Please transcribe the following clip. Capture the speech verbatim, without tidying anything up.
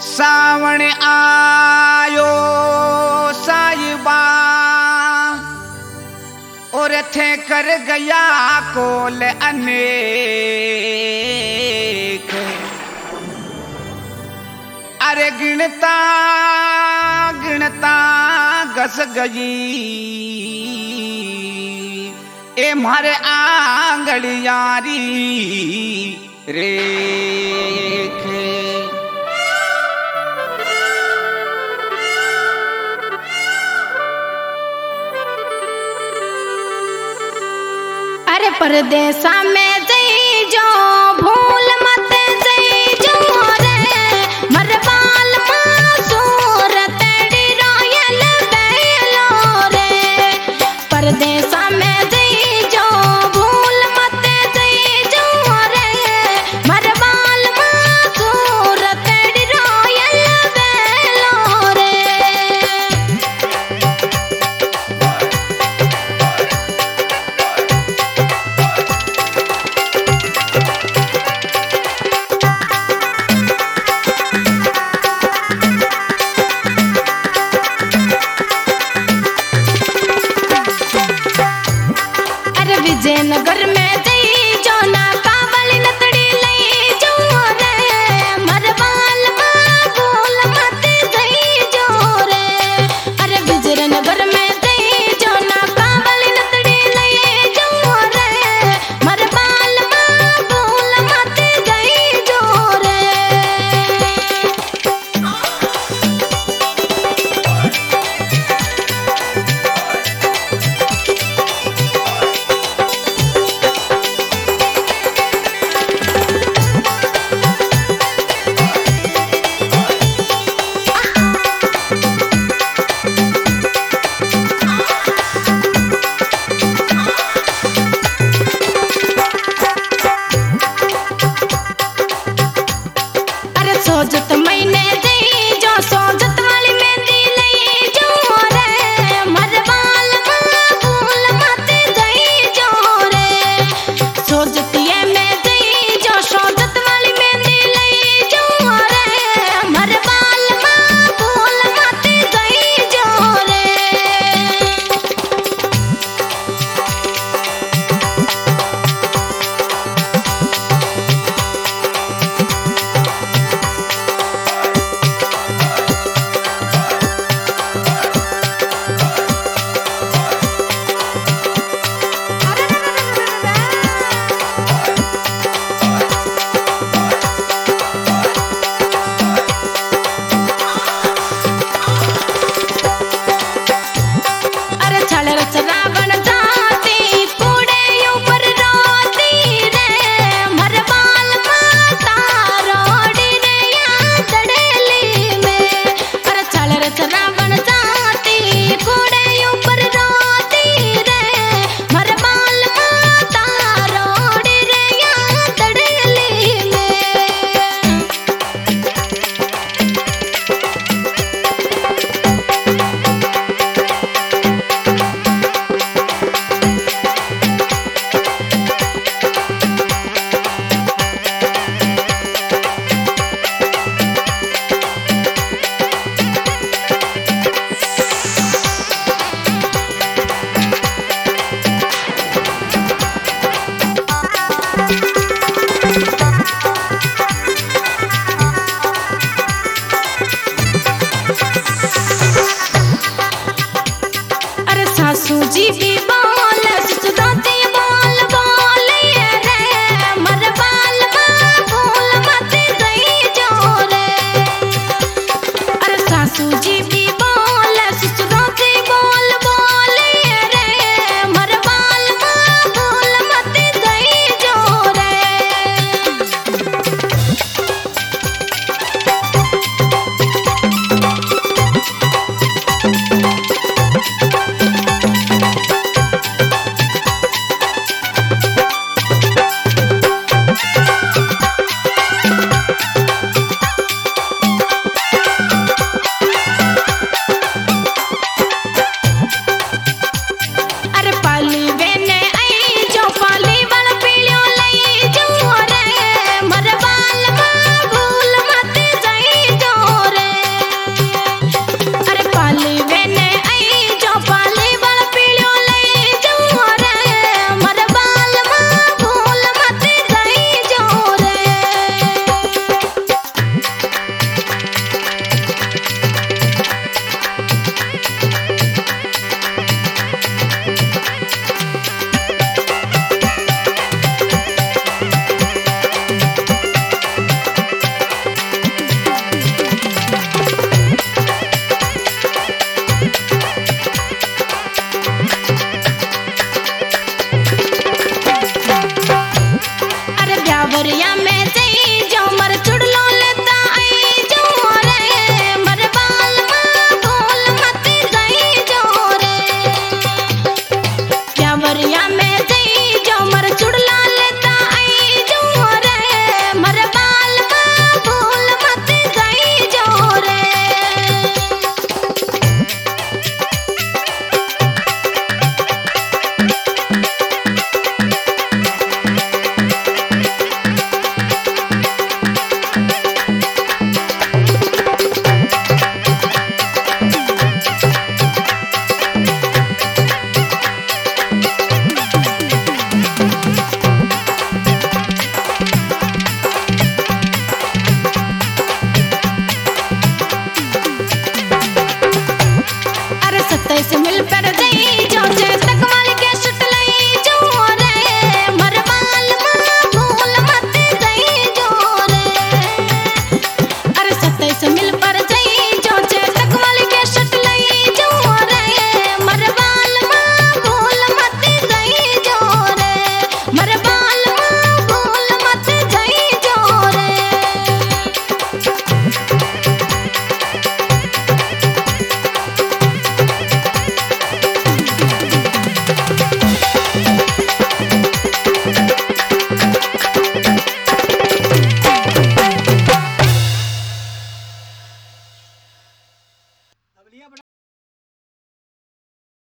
सावण आयो साहिबा और थे कर गया कोल अनेक। अरे गिनता गिनता गस गई ए मारे आंगड़ियारी रेखे। अरे परदेसा में जई जो भूल मत जई जो रे मरबाल मासूर तेरी रोयल बेलो रे। परदेसा में जई जो भूल मत जई जो रे मरबाल मासूर तेरी रोयल बेलो रे। विजयनगर में जई जो ना कावली नतड़ी लई जो रे मरबाल मागोल मत जई जो रे। अरे विजयनगर में जई जो ना कावली नतड़ी लई जो रे मरबाल मागोल मत जई जो रे। सोजत महीने जई जो सोजत वाली मेहंदी लई जो रे मरबाल मागोल मत जई जो रे। सोजत